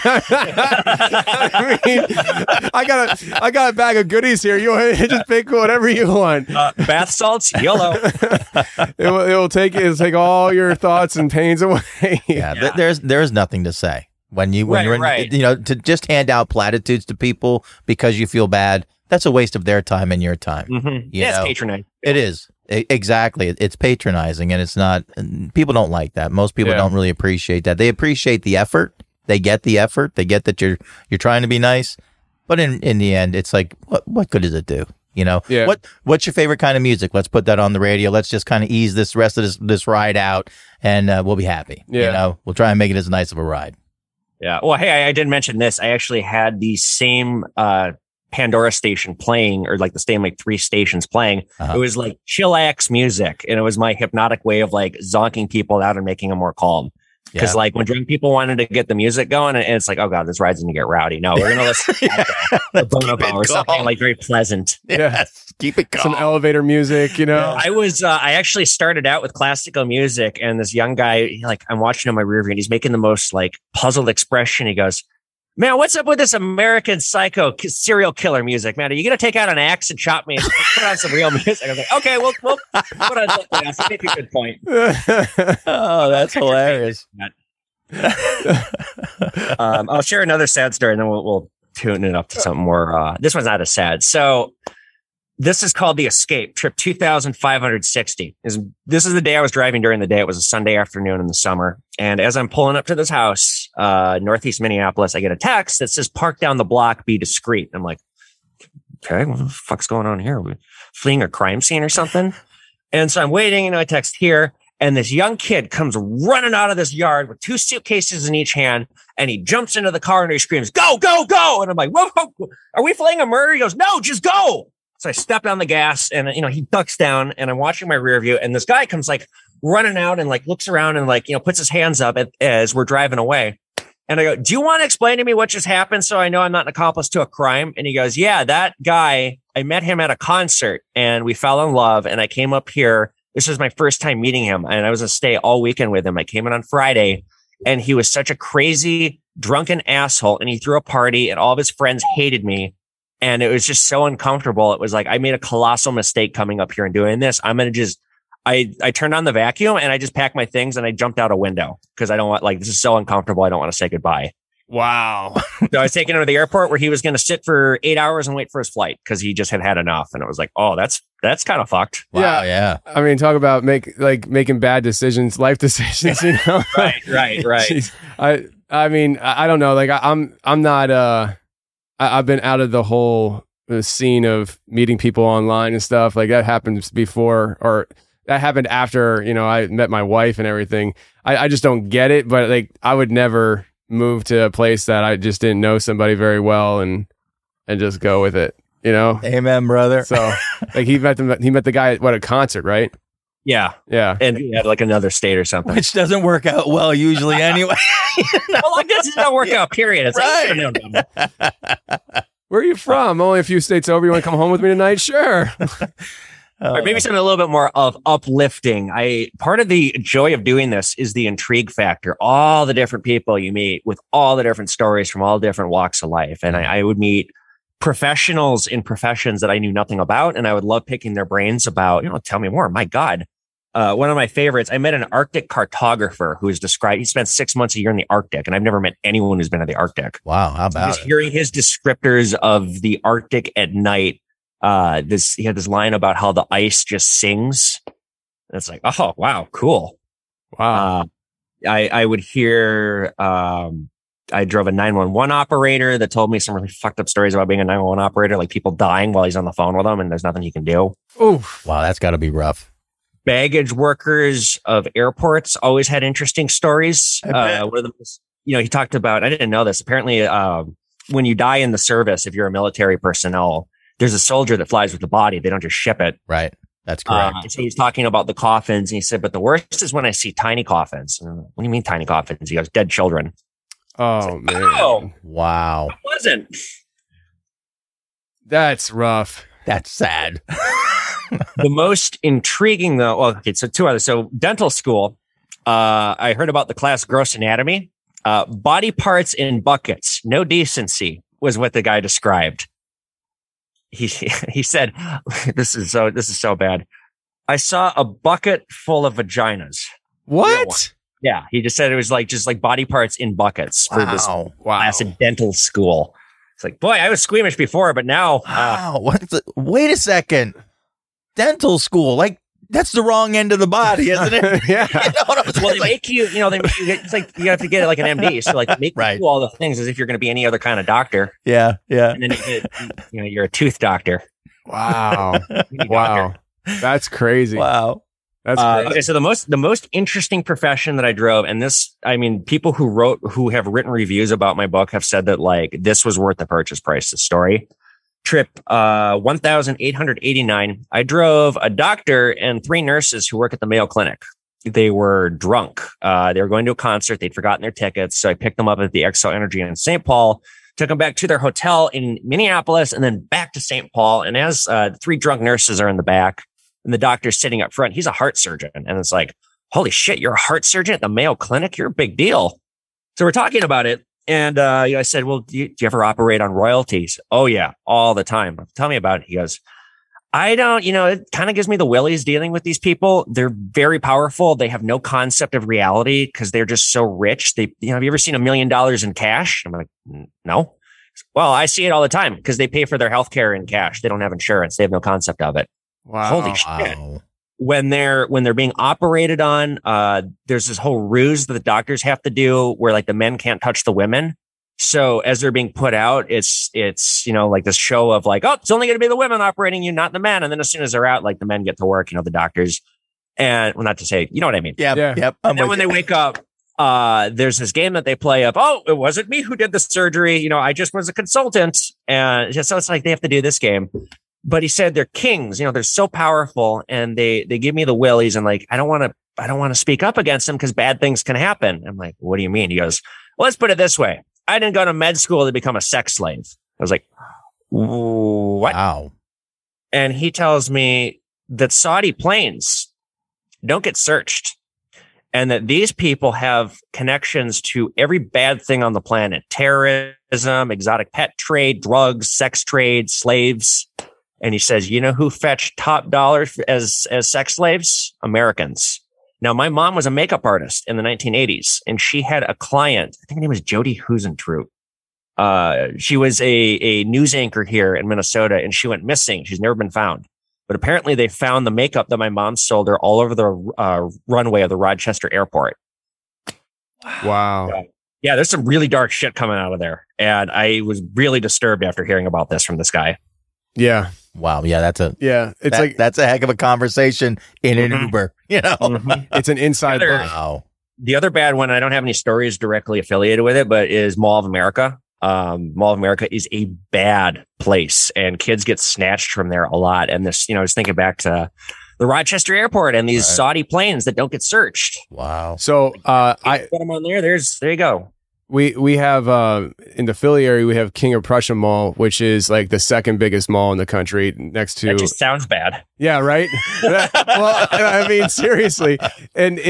I got a bag of goodies here. You just pick whatever you want. Bath salts, YOLO. It'll take all your thoughts and pains away. Yeah. There's nothing to say when you're to just hand out platitudes to people because you feel bad. That's a waste of their time and your time. It's patronizing. It is. Exactly. It's patronizing, and it's not, people don't like that. Most people don't really appreciate that. They appreciate the effort. They get the effort. They get that you're trying to be nice. But in the end, it's like, what good does it do? What's your favorite kind of music? Let's put that on the radio. Let's just kind of ease this rest of this ride out, and we'll be happy. We'll try and make it as nice of a ride. Yeah. Well, hey, I didn't mention this. I actually had the same Pandora station playing, or like the same 3 stations playing. It was like chillax music, and it was my hypnotic way of like zonking people out and making them more calm. Because like when drunk people wanted to get the music going, and it's like, oh god, this ride's gonna get rowdy. No, we're gonna listen to Bonobo or something like very pleasant. Yes, keep it calm. Some elevator music, you know. I actually started out with classical music, and this young guy, like I'm watching on my rear view, and he's making the most like puzzled expression. He goes, "Man, what's up with this American Psycho serial killer music, man? Are you gonna take out an axe and chop me? Put on some real music." I was like, "Okay, we'll put on something else." You make a good point. Oh, that's hilarious. I'll share another sad story, and then we'll tune it up to something more. This one's not as sad. So this is called the Escape Trip 2560. This is the day I was driving during the day. It was a Sunday afternoon in the summer. And as I'm pulling up to this house, northeast Minneapolis, I get a text that says, "Park down the block, be discreet." I'm like, okay, what the fuck's going on here? Are we fleeing a crime scene or something? And so I'm waiting, I text here. And this young kid comes running out of this yard with 2 suitcases in each hand. And he jumps into the car and he screams, "Go, go, go." And I'm like, whoa, are we fleeing a murder? He goes, "No, just go." So I step on the gas and, he ducks down and I'm watching my rear view. And this guy comes like running out and like looks around and like, puts his hands up as we're driving away. And I go, "Do you want to explain to me what just happened so I know I'm not an accomplice to a crime?" And he goes, "Yeah, that guy, I met him at a concert and we fell in love. And I came up here. This was my first time meeting him. And I was going to stay all weekend with him. I came in on Friday and he was such a crazy, drunken asshole. And he threw a party and all of his friends hated me. And it was just so uncomfortable. It was like, I made a colossal mistake coming up here and doing this. I'm going to just, I turned on the vacuum and I just packed my things and I jumped out a window because I don't want, like, this is so uncomfortable. I don't want to say goodbye." Wow. So I was taking him to the airport where he was going to sit for 8 hours and wait for his flight because he just had enough. And it was like, oh, that's kind of fucked. Wow, yeah. I mean, talk about making bad decisions, life decisions, Right. Jeez. I mean, I don't know. Like I'm not, I've been out of the whole scene of meeting people online and stuff. Like that happened before, or that happened after, I met my wife and everything. I just don't get it, but like I would never move to a place that I just didn't know somebody very well and just go with it, Amen, brother. So like he met the guy at a concert, right? Yeah. And he had like another state or something. Which doesn't work out well usually anyway. Well, like this is not work out, period. It's Right. Like, where are you from? Only a few states over. You want to come home with me tonight? Sure. or maybe something a little bit more of uplifting. Part of the joy of doing this is the intrigue factor. All the different people you meet with all the different stories from all different walks of life. And I would meet professionals in professions that I knew nothing about. And I would love picking their brains about, tell me more. My God. One of my favorites, I met an Arctic cartographer who is described, he spent 6 months a year in the Arctic. And I've never met anyone who's been in the Arctic. Wow. How about just hearing his descriptors of the Arctic at night. He had this line about how the ice just sings. And it's like, oh, wow, cool. Wow. I would hear, I drove a 911 operator that told me some really fucked up stories about being a 911 operator, like people dying while he's on the phone with them and there's nothing he can do. Oof. Wow, that's got to be rough. Baggage workers of airports always had interesting stories. One of them was, he talked about, I didn't know this. Apparently, when you die in the service, if you're a military personnel, there's a soldier that flies with the body. They don't just ship it. Right. That's correct. So he's talking about the coffins and he said, but the worst is when I see tiny coffins. And, what do you mean tiny coffins? He goes, dead children. Oh, man. Oh, wow. it wasn't. That's rough. That's sad. The most intriguing though. Well, okay. So 2 others. So dental school, I heard about the class gross anatomy, body parts in buckets. No decency was what the guy described. He said, this is so bad. I saw a bucket full of vaginas. What? Yeah. He just said it was just like body parts in buckets for this class in dental school. It's like, boy, I was squeamish before, but now. Wow. Wait a second. Dental school. Like, that's the wrong end of the body, isn't it? Yeah. Well, they make you, it's like you have to get it like an MD. So like make you do all the things as if you're going to be any other kind of doctor. Yeah. Yeah. And then you're a tooth doctor. Wow. Wow. That's crazy. Wow. That's crazy. Okay. So the most interesting profession that I drove, and this, I mean, people who have written reviews about my book have said that like this was worth the purchase price, the story. Trip 1,889. I drove a doctor and 3 nurses who work at the Mayo Clinic. they were drunk. They were going to a concert. They'd forgotten their tickets. So I picked them up at the Xcel Energy in St. Paul, took them back to their hotel in Minneapolis, and then back to St. Paul. And as three drunk nurses are in the back and the doctor's sitting up front, he's a heart surgeon. And it's like, holy shit, you're a heart surgeon at the Mayo Clinic? You're a big deal. So we're talking about it. And I said, well, do you ever operate on royalties? Oh, yeah, all the time. Tell me about it. He goes, I don't, it kind of gives me the willies dealing with these people. They're very powerful. They have no concept of reality because they're just so rich. Have you ever seen $1 million in cash? I'm like, no. Well, I see it all the time because they pay for their healthcare in cash. They don't have insurance. They have no concept of it. Wow. Holy shit. When they're being operated on, there's this whole ruse that the doctors have to do where like the men can't touch the women. So as they're being put out, it's like this show of like, oh, it's only going to be the women operating you, not the men. And then as soon as they're out, like the men get to work, the doctors. And well, not to say, you know what I mean? Yeah. Yep. And then when they wake up, there's this game that they play of, oh, it wasn't me who did the surgery. I just was a consultant. And so it's like they have to do this game. But he said they're kings, they're so powerful and they give me the willies and like, I don't want to speak up against them because bad things can happen. I'm like, what do you mean? He goes, well, let's put it this way. I didn't go to med school to become a sex slave. I was like, what? Wow. And he tells me that Saudi planes don't get searched and that these people have connections to every bad thing on the planet. Terrorism, exotic pet trade, drugs, sex trade, slaves. And he says, you know who fetched top dollars as sex slaves? Americans. Now, my mom was a makeup artist in the 1980s, and she had a client. I think her name was Jody Husentroop. She was a news anchor here in Minnesota, and she went missing. She's never been found. But apparently they found the makeup that my mom sold her all over the runway of the Rochester airport. Wow. Yeah, there's some really dark shit coming out of there. And I was really disturbed after hearing about this from this guy. Yeah. Wow. Yeah, that's a heck of a conversation in an Uber. It's an inside look. Wow. The other bad one, I don't have any stories directly affiliated with it, but is Mall of America. Mall of America is a bad place and kids get snatched from there a lot. And this, I was thinking back to the Rochester airport and these Saudi planes that don't get searched. Wow. So I put them on there. There you go. We have in the Philly area, we have King of Prussia Mall, which is like the second biggest mall in the country next to. That just sounds bad. Yeah, right. Well, I mean, seriously. And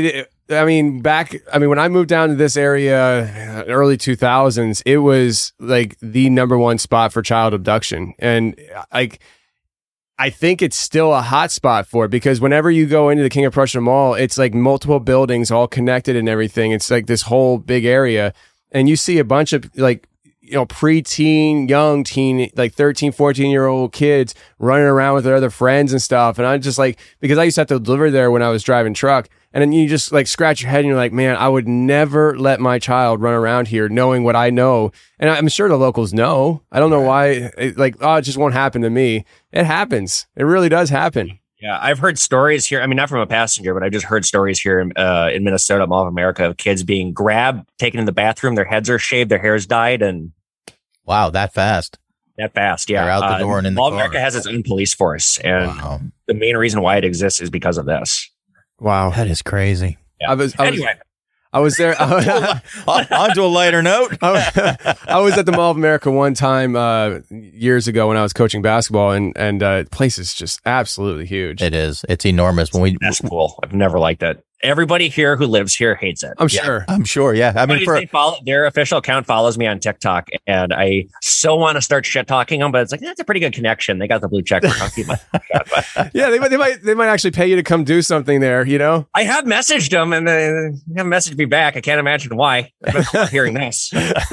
when I moved down to this area early 2000s, it was like the number one spot for child abduction. And I think it's still a hot spot for it because whenever you go into the King of Prussia Mall, it's like multiple buildings all connected and everything. It's like this whole big area. And you see a bunch of preteen, young teen, like 13, 14-year-old kids running around with their other friends and stuff. And I just because I used to have to deliver there when I was driving truck. And then you just scratch your head and you're like, man, I would never let my child run around here knowing what I know. And I'm sure the locals know. I don't know why. It just won't happen to me. It happens. It really does happen. Yeah, I've heard stories here. I mean, not from a passenger, but I just heard stories here in Minnesota, Mall of America, of kids being grabbed, taken in the bathroom. Their heads are shaved, their hair's dyed, and wow, that fast. Yeah. They're out the door and in the Mall car. of America has its own police force, and the main reason why it exists is because of this. Wow, that is crazy. Yeah. I was there. On to a lighter note. I was at the Mall of America one time years ago when I was coaching basketball, and the place is just absolutely huge. It is. It's enormous. That's cool. I've never liked it. Everybody here who lives here hates it. I'm sure. I'm sure. Yeah. I mean, their official account follows me on TikTok, and I so want to start shit talking them, but it's like that's a pretty good connection. They got the blue check. Yeah, they might actually pay you to come do something there. I have messaged them, and they haven't messaged me back. I can't imagine why. I've been hearing this.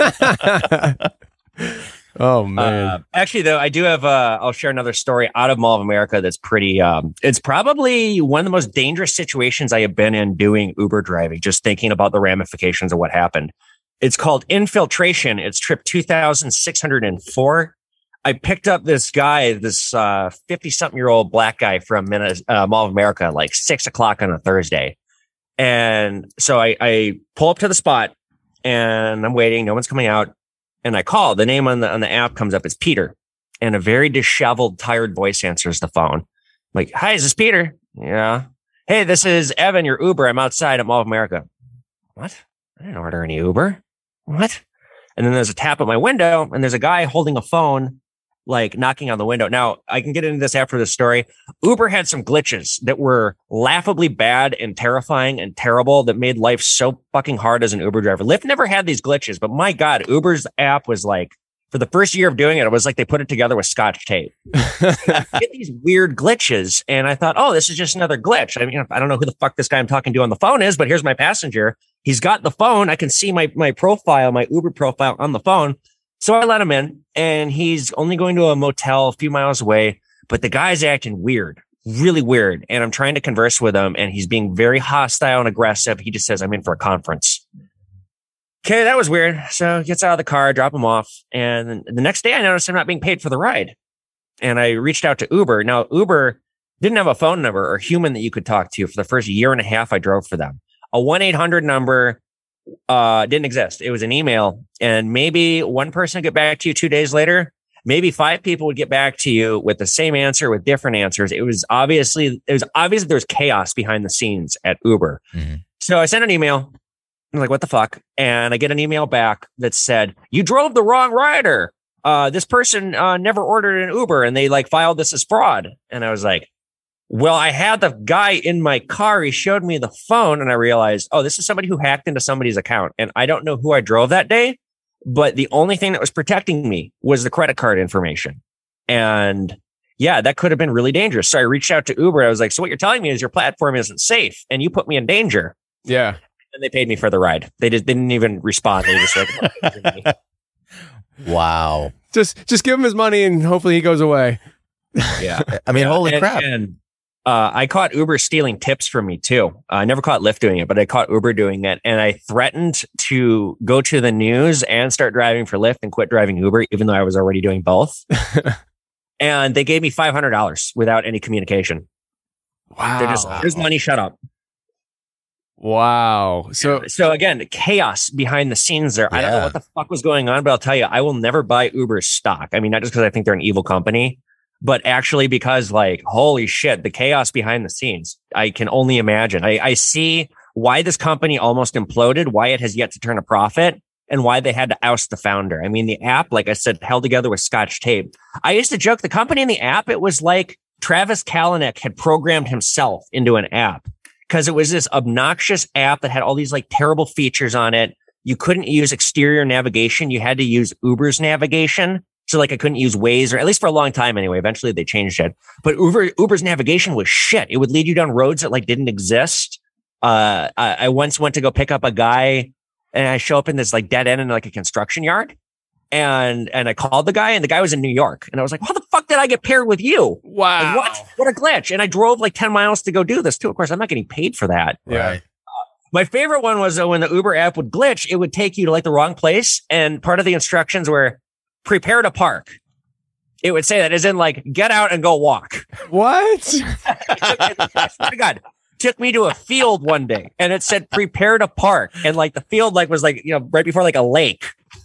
Oh man! Actually, though, I do have. I'll share another story out of Mall of America that's pretty. It's probably one of the most dangerous situations I have been in doing Uber driving. Just thinking about the ramifications of what happened. It's called Infiltration. It's trip 2604. I picked up this guy, this 50-something-year-old black guy from Mall of America, like 6:00 on a Thursday, and so I pull up to the spot, and I'm waiting. No one's coming out. And I call. The name on the app comes up as Peter, and a very disheveled, tired voice answers the phone. I'm like, "Hi, is this Peter?" "Yeah." hey, this is Evan, your Uber. I'm outside at Mall of America. What? I didn't order any Uber. What? And then there's a tap at my window and there's a guy holding a phone, like knocking on the window. Now, I can get into this after the story. Uber had some glitches that were laughably bad and terrifying and terrible that made life so fucking hard as an Uber driver. Lyft never had these glitches, but my God, Uber's app was like, for the first year of doing it, it was like they put it together with Scotch tape. I get these weird glitches, and I thought, oh, this is just another glitch. I mean, I don't know who the fuck this guy I'm talking to on the phone is, but here's my passenger. He's got the phone. I can see my profile, my Uber profile on the phone. So I let him in, and he's only going to a motel a few miles away, but the guy's acting weird, really weird. And I'm trying to converse with him, and he's being very hostile and aggressive. He just says, I'm in for a conference. Okay, that was weird. So he gets out of the car, drop him off. And the next day I noticed I'm not being paid for the ride. And I reached out to Uber. Now, Uber didn't have a phone number or human that you could talk to for the first year and a half I drove for them. A 1-800 number didn't exist. It was an email. And maybe one person would get back to you 2 days later. Maybe 5 people would get back to you with the same answer, with different answers. It was obvious there was chaos behind the scenes at Uber. Mm-hmm. So I sent an email. I'm like, what the fuck? And I get an email back that said, you drove the wrong rider. This person never ordered an Uber and they like filed this as fraud. And I was like, well, I had the guy in my car. He showed me the phone and I realized, oh, this is somebody who hacked into somebody's account. And I don't know who I drove that day, but the only thing that was protecting me was the credit card information. And yeah, that could have been really dangerous. So I reached out to Uber. I was like, so what you're telling me is your platform isn't safe and you put me in danger. Yeah. And they paid me for the ride. They didn't even respond. They just like, wow. Just give him his money and hopefully he goes away. Yeah. I mean, holy crap. And I caught Uber stealing tips from me too. I never caught Lyft doing it, but I caught Uber doing it. And I threatened to go to the news and start driving for Lyft and quit driving Uber, even though I was already doing both. And they gave me $500 without any communication. Wow. They're just, here's money, shut up. Wow. So again, chaos behind the scenes there. Yeah. I don't know what the fuck was going on, but I'll tell you, I will never buy Uber stock. I mean, not just because I think they're an evil company, but actually because like, holy shit, the chaos behind the scenes. I can only imagine. I see why this company almost imploded, why it has yet to turn a profit, and why they had to oust the founder. I mean, the app, like I said, held together with Scotch tape. I used to joke the company in the app, it was like Travis Kalanick had programmed himself into an app. Because it was this obnoxious app that had all these like terrible features on it. You couldn't use exterior navigation. You had to use Uber's navigation. So like I couldn't use Waze, or at least for a long time anyway. Eventually they changed it. But Uber's navigation was shit. It would lead you down roads that like didn't exist. I once went to go pick up a guy and I show up in this like dead end in like a construction yard. And I called the guy and the guy was in New York. And I was like, how the fuck did I get paired with you? Wow. Like, what a glitch. And I drove like 10 miles to go do this too. Of course, I'm not getting paid for that. Yeah. My favorite one was when the Uber app would glitch, it would take you to like the wrong place. And part of the instructions were prepare to park. It would say that as in like, get out and go walk. What? I swear to God. Took me to a field one day and it said prepare to park. And like the field like was like, you know, right before like a lake.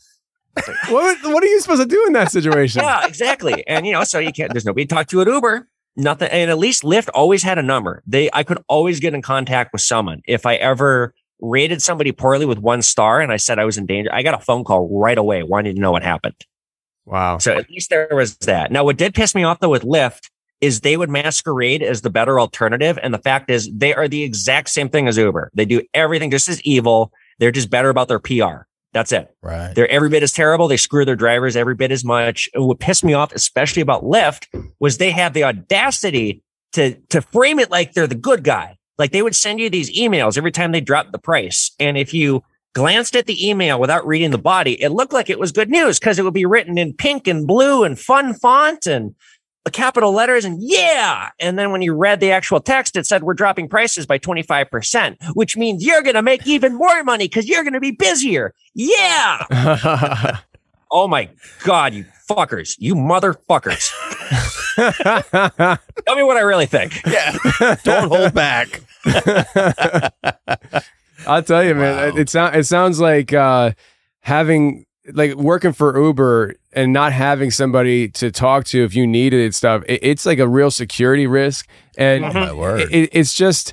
What are you supposed to do in that situation? Yeah, exactly. And, you know, so you can't, there's nobody to talk to at Uber, nothing. And at least Lyft always had a number. I could always get in contact with someone. If I ever rated somebody poorly with 1 star and I said I was in danger, I got a phone call right away wanting to know what happened. Wow. So at least there was that. Now, what did piss me off though with Lyft is they would masquerade as the better alternative. And the fact is they are the exact same thing as Uber. They do everything just as evil. They're just better about their PR. That's it. Right. They're every bit as terrible. They screw their drivers every bit as much. And what pissed me off, especially about Lyft, was they have the audacity to frame it like they're the good guy. Like they would send you these emails every time they dropped the price. And if you glanced at the email without reading the body, it looked like it was good news because it would be written in pink and blue and fun font and capital letters and yeah. And then when you read the actual text, it said, we're dropping prices by 25%, which means you're going to make even more money because you're going to be busier. Yeah. Oh my God, you fuckers, you motherfuckers. Tell me what I really think. Yeah. Don't hold back. I'll tell you, man, wow. It sounds like working for Uber and not having somebody to talk to if you needed it stuff. It's like a real security risk. And oh, my word. It's just,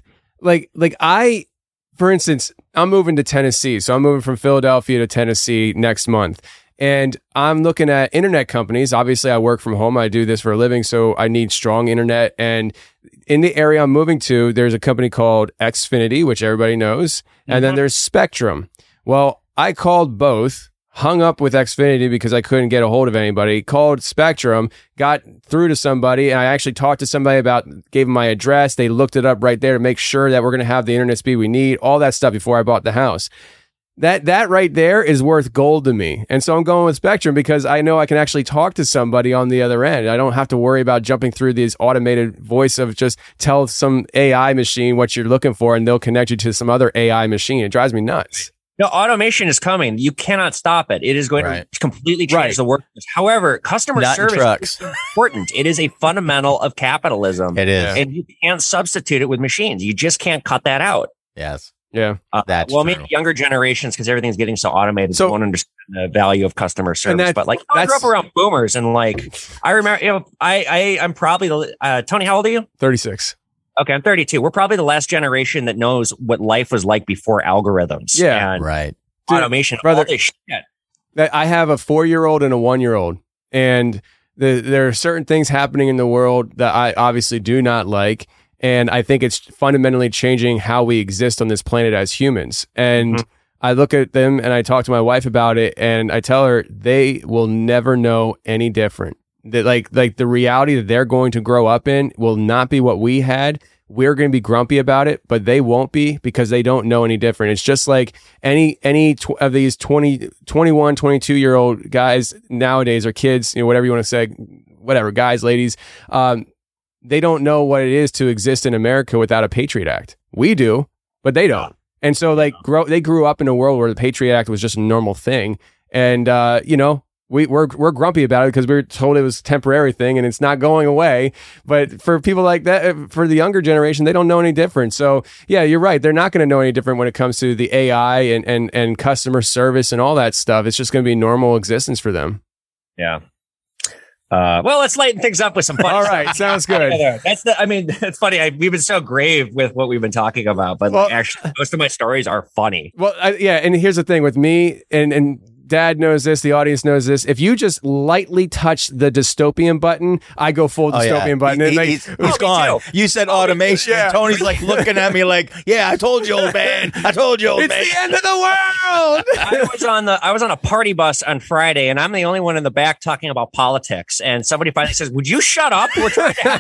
For instance, I'm moving to Tennessee. So I'm moving from Philadelphia to Tennessee next month. And I'm looking at internet companies. Obviously, I work from home. I do this for a living. So I need strong internet. And in the area I'm moving to, there's a company called Xfinity, which everybody knows. And then there's Spectrum. Well, I called both, hung up with Xfinity because I couldn't get a hold of anybody, called Spectrum, got through to somebody, and I actually talked to somebody gave them my address. They looked it up right there to make sure that we're going to have the internet speed we need, all that stuff before I bought the house. That right there is worth gold to me. And so I'm going with Spectrum because I know I can actually talk to somebody on the other end. I don't have to worry about jumping through this automated voice of just tell some AI machine what you're looking for and they'll connect you to some other AI machine. It drives me nuts. No, automation is coming. You cannot stop it. It is going to completely change the workforce. However, customer service is important. It is a fundamental of capitalism. It is. And you can't substitute it with machines. You just can't cut that out. Yes. Yeah. That's well, maybe younger generations, because everything's getting so automated, so won't understand the value of customer service. But like, I grew up around boomers, and like, I remember, I'm probably Tony, how old are you? 36. Okay, I'm 32. We're probably the last generation that knows what life was like before algorithms. Yeah, and right. Automation, brother, all this shit. I have a 4-year-old and a 1-year-old, and there are certain things happening in the world that I obviously do not like, and I think it's fundamentally changing how we exist on this planet as humans. And I look at them and I talk to my wife about it, and I tell her they will never know any different. That like the reality that they're going to grow up in will not be what we had. We're going to be grumpy about it, but they won't be because they don't know any different. It's just like any of these 20, 21, 22-year-old guys nowadays, or kids, whatever you want to say, whatever, guys, ladies, they don't know what it is to exist in America without a Patriot Act. We do, but they don't. And so they grew up in a world where the Patriot Act was just a normal thing. And, we're grumpy about it because we were told it was a temporary thing and it's not going away. But for people like that, for the younger generation, they don't know any different. So yeah, you're right. They're not going to know any different when it comes to the AI and customer service and all that stuff. It's just going to be normal existence for them. Yeah. Well, let's lighten things up with some fun. All right, sounds good. It's funny. We've been so grave with what we've been talking about, but actually, most of my stories are funny. Well, and here's the thing with me, and Dad knows this, the audience knows this. If you just lightly touch the dystopian button, I go full dystopian button. He's gone. You said automation. And Tony's like looking at me like, yeah, I told you, old man. I told you, old man. It's the end of the world. I was on a party bus on Friday, and I'm the only one in the back talking about politics. And somebody finally says, "Would you shut up? We're trying to have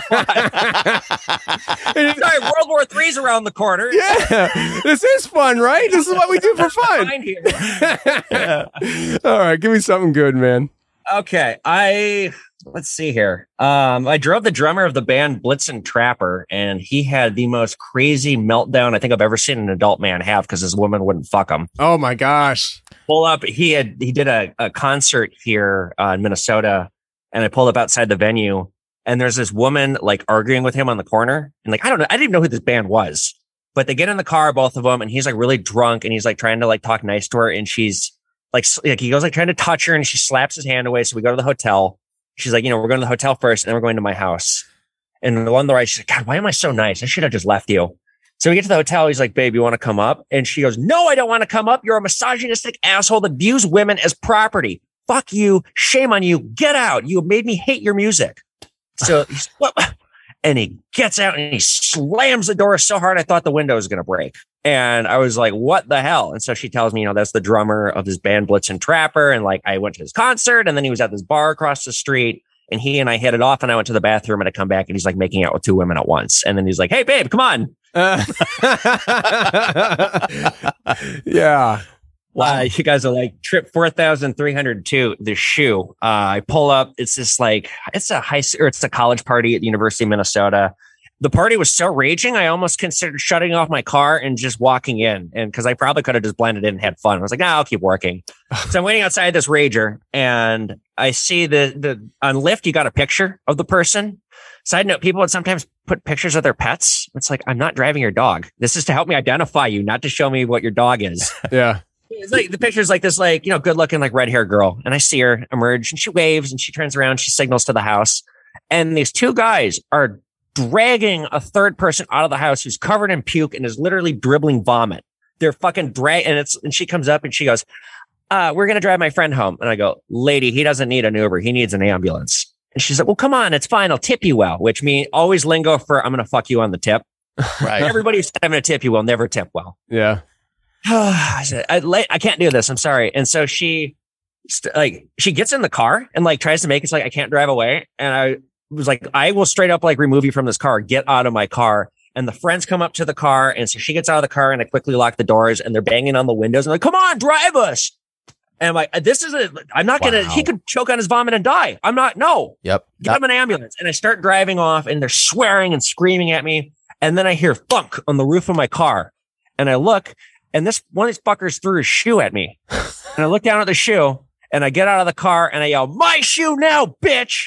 fun." Sorry, World War III's around the corner. Yeah, this is fun, right? This is what we do for fun. All right, give me something good, man. Okay, let's see here. I drove the drummer of the band Blitzen Trapper, and he had the most crazy meltdown I think I've ever seen an adult man have because his woman wouldn't fuck him. Oh my gosh! Pull up. He did a concert here in Minnesota, and I pulled up outside the venue, and there's this woman like arguing with him on the corner, and like I didn't even know who this band was, but they get in the car, both of them, and he's like really drunk, and he's like trying to like talk nice to her, and she's like he goes like trying to touch her, and she slaps his hand away. So we go to the hotel. She's like, we're going to the hotel first, and then we're going to my house. And the one on the right, she's like, God, why am I so nice? I should have just left you. So we get to the hotel. He's like, babe, you want to come up? And she goes, no, I don't want to come up. You're a misogynistic asshole that views women as property. Fuck you. Shame on you. Get out. You made me hate your music. So he's what? And he gets out and he slams the door so hard I thought the window was going to break. And I was like, what the hell? And so she tells me, that's the drummer of his band Blitzen Trapper. And like, I went to his concert, and then he was at this bar across the street, and he and I hit it off, and I went to the bathroom, and I come back, and he's like making out with 2 women at once. And then he's like, hey, babe, come on. Yeah. Wow. You guys are like trip 4,302, the shoe. I pull up. It's this like, it's a college party at the University of Minnesota. The party was so raging, I almost considered shutting off my car and just walking in. And because I probably could have just blended in and had fun. I was like, I'll keep working. So I'm waiting outside this rager, and I see the on Lyft, you got a picture of the person. Side note, people would sometimes put pictures of their pets. It's like, I'm not driving your dog. This is to help me identify you, not to show me what your dog is. Yeah. It's like the picture's like this, like, good looking, like red hair girl. And I see her emerge, and she waves, and she turns around, she signals to the house. And these 2 guys are dragging a third person out of the house who's covered in puke and is literally dribbling vomit. They're fucking and she comes up and she goes, we're going to drive my friend home. And I go, lady, he doesn't need an Uber. He needs an ambulance. And she's like, well, come on, it's fine. I'll tip you well, which means always lingo for I'm going to fuck you on the tip. Right. Everybody who said I'm going to tip you will never tip well. Yeah. I said, I can't do this. I'm sorry. And so she gets in the car and like tries to make it so like I can't drive away. And I was like, I will straight up like remove you from this car. Get out of my car. And the friends come up to the car. And so she gets out of the car and I quickly lock the doors and they're banging on the windows. And like, come on, drive us. And I'm like, I'm not going to, he could choke on his vomit and die. I'm not, no. Yep. Get him an ambulance. And I start driving off and they're swearing and screaming at me. And then I hear thunk on the roof of my car. And I look and one of these fuckers threw his shoe at me. And I look down at the shoe and I get out of the car and I yell, my shoe now, bitch.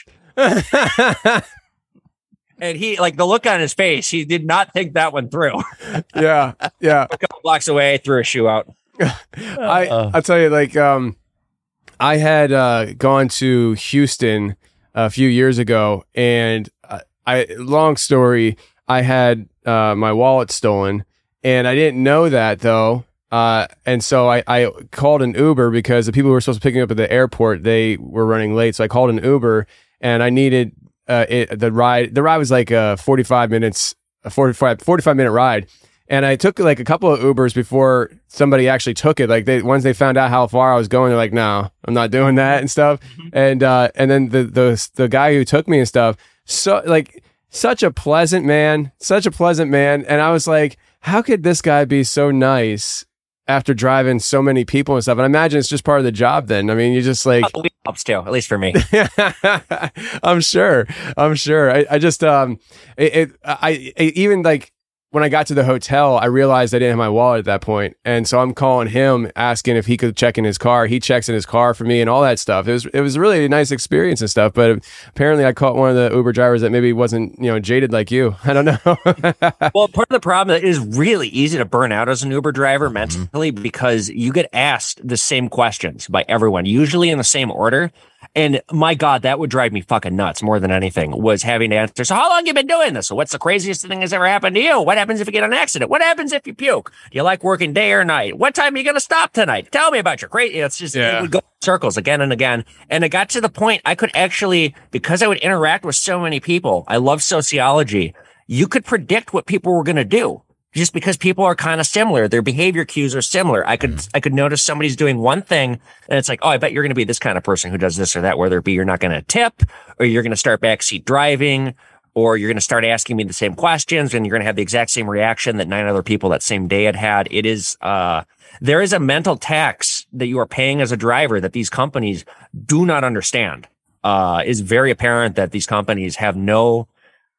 And he, like, the look on his face, he did not think that one through. Yeah. A couple blocks away, threw a shoe out. I'll tell you, like, I had gone to Houston a few years ago, and long story, I had my wallet stolen, and I didn't know that though. And so I called an Uber because the people who were supposed to pick me up at the airport, they were running late. So I called an Uber, and I needed the ride. The ride was like 45 minute ride. And I took like a couple of Ubers before somebody actually took it. Like once they found out how far I was going, they're like, no, I'm not doing that and stuff. And then the guy who took me and stuff, so like such a pleasant man. And I was like, how could this guy be so nice after driving so many people and stuff? And I imagine it's just part of the job then. I mean, you just like helps too, at least for me. I'm sure. I just even like when I got to the hotel, I realized I didn't have my wallet at that point. And so I'm calling him, asking if he could check in his car. He checks in his car for me and all that stuff. It was really a nice experience and stuff. But apparently I caught one of the Uber drivers that maybe wasn't, jaded like you. I don't know. Well, part of the problem is it is really easy to burn out as an Uber driver mentally because you get asked the same questions by everyone, usually in the same order. And my God, that would drive me fucking nuts more than anything, was having to answer. So how long have you been doing this? So what's the craziest thing that's ever happened to you? What happens if you get in an accident? What happens if you puke? Do you like working day or night? What time are you going to stop tonight? Tell me about your crazy. It's just, It would go in circles again and again. And it got to the point I could actually, because I would interact with so many people, I love sociology. You could predict what people were going to do. Just because people are kind of similar, their behavior cues are similar. I could notice somebody's doing one thing and it's like, oh, I bet you're going to be this kind of person who does this or that, whether it be you're not going to tip or you're going to start backseat driving or you're going to start asking me the same questions and you're going to have the exact same reaction that 9 other people that same day had. It is, there is a mental tax that you are paying as a driver that these companies do not understand. It's very apparent that these companies have no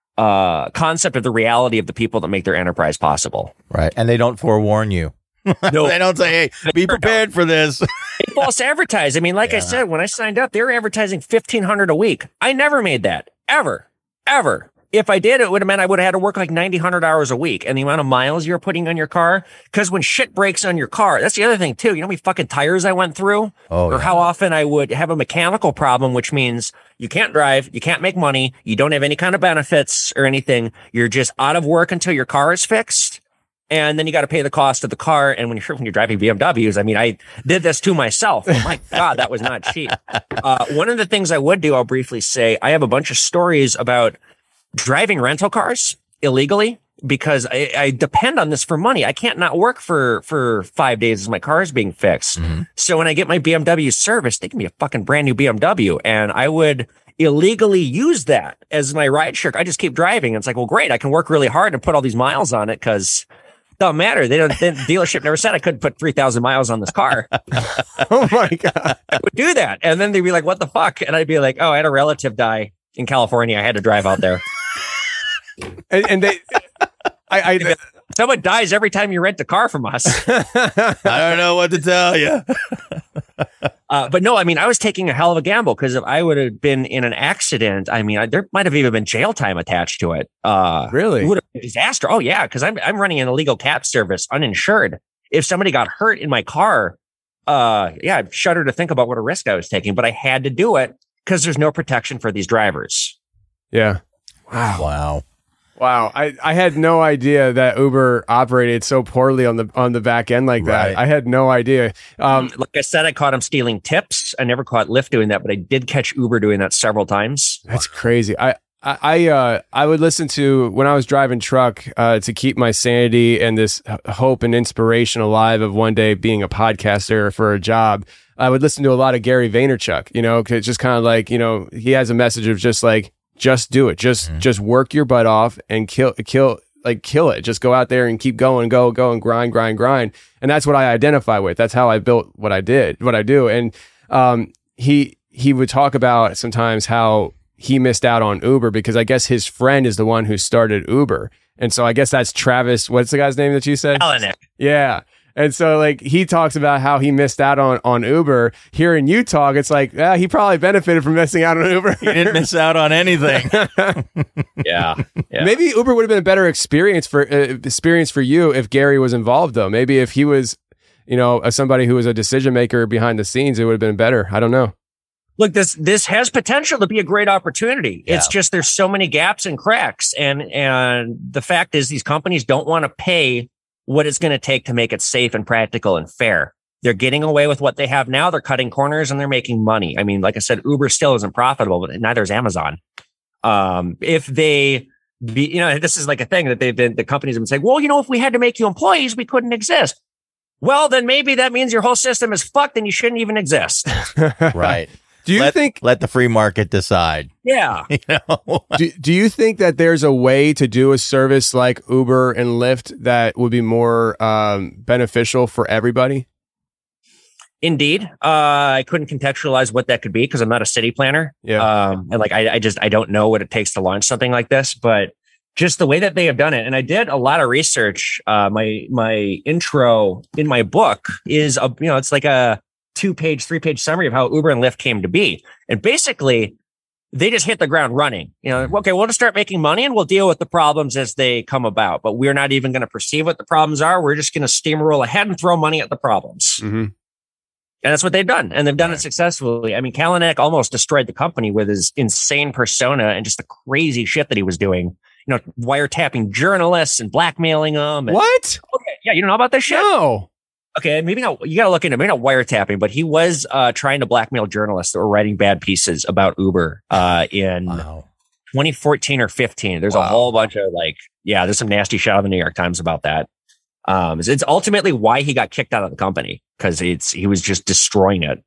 concept of the reality of the people that make their enterprise possible. Right. And they don't forewarn you. No, they don't say, hey, be prepared for this. They false advertise. I mean, like I said, when I signed up, they were advertising $1,500 a week. I never made that. Ever. If I did, it would have meant I would have had to work like 100 hours a week. And the amount of miles you're putting on your car, because when shit breaks on your car, that's the other thing too. You know how many fucking tires I went through? Or how often I would have a mechanical problem, which means you can't drive, you can't make money, you don't have any kind of benefits or anything. You're just out of work until your car is fixed. And then you got to pay the cost of the car. And when you're driving BMWs, I mean, I did this to myself. Oh my God, that was not cheap. One of the things I would do, I'll briefly say, I have a bunch of stories about driving rental cars illegally because I depend on this for money. I can't not work for 5 days as my car is being fixed. Mm-hmm. So when I get my BMW serviced, they give me a fucking brand new BMW and I would illegally use that as my ride share. I just keep driving. And it's like, well, great. I can work really hard and put all these miles on it because it don't matter. The dealership never said I couldn't put 3,000 miles on this car. Oh my God. I would do that. And then they'd be like, what the fuck? And I'd be like, oh, I had a relative die in California. I had to drive out there. And they, someone dies every time you rent a car from us. I don't know what to tell you. But no, I mean, I was taking a hell of a gamble because if I would have been in an accident, I mean, there might have even been jail time attached to it. Really? It would have been a disaster. Oh yeah. Cause I'm running an illegal cab service uninsured. If somebody got hurt in my car, I shudder to think about what a risk I was taking, but I had to do it because there's no protection for these drivers. Yeah. Wow. Wow, I had no idea that Uber operated so poorly on the back end like that. Right. I had no idea. Like I said, I caught him stealing tips. I never caught Lyft doing that, but I did catch Uber doing that several times. That's crazy. I would listen to, when I was driving truck, to keep my sanity and this hope and inspiration alive of one day being a podcaster for a job. I would listen to a lot of Gary Vaynerchuk, 'cause it's just kind of like, he has a message of just like, just do it. Just work your butt off and kill it. Just go out there and keep going, go and grind. And that's what I identify with. That's how I built what I do. And, he would talk about sometimes how he missed out on Uber because I guess his friend is the one who started Uber. And so I guess that's Travis. What's the guy's name that you said? Kalanick. Yeah. And so like he talks about how he missed out on Uber. Hearing you talk, it's like, he probably benefited from missing out on Uber. He didn't miss out on anything. Yeah. Maybe Uber would have been a better experience for you if Gary was involved, though. Maybe if he was, as somebody who was a decision maker behind the scenes, it would have been better. I don't know. Look, this has potential to be a great opportunity. Yeah. It's just there's so many gaps and cracks, and the fact is these companies don't want to pay what it's going to take to make it safe and practical and fair. They're getting away with what they have now. They're cutting corners and they're making money. I mean, like I said, Uber still isn't profitable, but neither is Amazon. If they this is like a thing that the companies have been saying, well, if we had to make you employees, we couldn't exist. Well, then maybe that means your whole system is fucked and you shouldn't even exist. Right. Do you think let the free market decide? Yeah. Do you think that there's a way to do a service like Uber and Lyft that would be more beneficial for everybody? Indeed. I couldn't contextualize what that could be because I'm not a city planner. Yeah. And like I don't know what it takes to launch something like this, but just the way that they have done it. And I did a lot of research. My intro in my book is it's like a 2-page, 3-page summary of how Uber and Lyft came to be. And basically, they just hit the ground running. Okay, we'll just start making money and we'll deal with the problems as they come about. But we're not even going to perceive what the problems are. We're just going to steamroll ahead and throw money at the problems. Mm-hmm. And that's what they've done. And they've done it successfully. I mean, Kalanick almost destroyed the company with his insane persona and just the crazy shit that he was doing. Wiretapping journalists and blackmailing them. What? Okay, yeah, you don't know about this shit? No. Okay, maybe not. You got to look into maybe not wiretapping, but he was trying to blackmail journalists that were writing bad pieces about Uber in 2014 or 15. There's a whole bunch of there's some nasty shit on the New York Times about that. It's ultimately why he got kicked out of the company because he was just destroying it.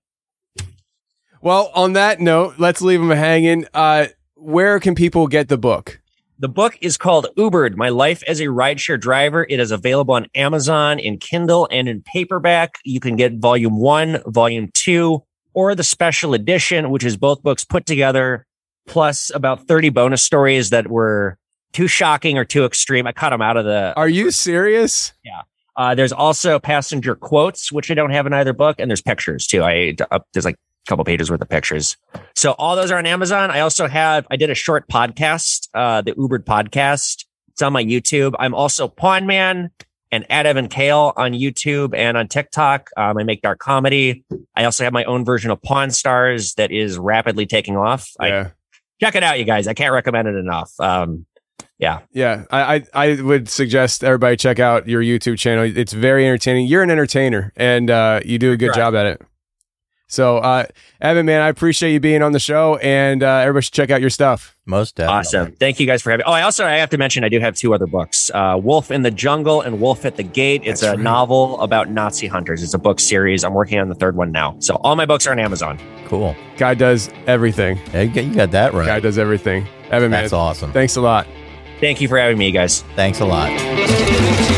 Well, on that note, let's leave him hanging. Where can people get the book? The book is called Ubered, My Life as a Rideshare Driver. It is available on Amazon in Kindle and in paperback. You can get volume 1, volume 2, or the special edition, which is both books put together, plus about 30 bonus stories that were too shocking or too extreme. I cut them out of the... Are you serious? Yeah. There's also passenger quotes, which I don't have in either book, and there's pictures too. There's like a couple pages worth of pictures. So all those are on Amazon. I did a short podcast, the Ubered podcast. It's on my YouTube. I'm also Pawn Man and Evan Kale on YouTube and on TikTok. I make dark comedy. I also have my own version of Pawn Stars that is rapidly taking off. Yeah. Check it out, you guys. I can't recommend it enough. Yeah. I would suggest everybody check out your YouTube channel. It's very entertaining. You're an entertainer and you do a good job at it. So, Evan, man, I appreciate you being on the show, and everybody should check out your stuff. Most definitely. Awesome. Thank you guys for having me. Oh, I have to mention, I do have 2 other books, Wolf in the Jungle and Wolf at the Gate. It's a novel about Nazi hunters. It's a book series. I'm working on the 3rd one now. So all my books are on Amazon. Cool. Guy does everything. Yeah, you got that right. Guy does everything. Evan, That's man, awesome. Thanks a lot. Thank you for having me, guys. Thanks a lot.